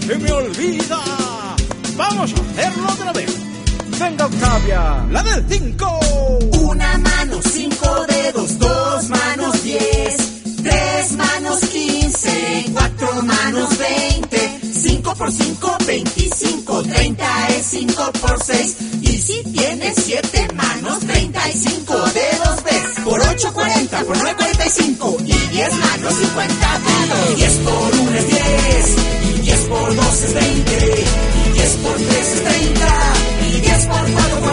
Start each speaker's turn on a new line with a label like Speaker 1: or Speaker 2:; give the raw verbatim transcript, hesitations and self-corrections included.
Speaker 1: se me olvida. Vamos a hacerlo otra vez. Venga, Octavia, la del cinco.
Speaker 2: Una mano, cinco dedos, dos manos, diez. Tres manos, quince. Cuatro manos, veinte. Cinco por cinco, veinticinco. Treinta es cinco por seis. Y si tienes siete manos, treinta y cinco dedos ves. Por ocho, cuarenta. Por nueve, cuarenta y cinco. Y diez manos, cincuenta dedos. Diez por uno es diez. Y diez por dos es veinte. Y diez por tres es treinta. Y diez por cuatro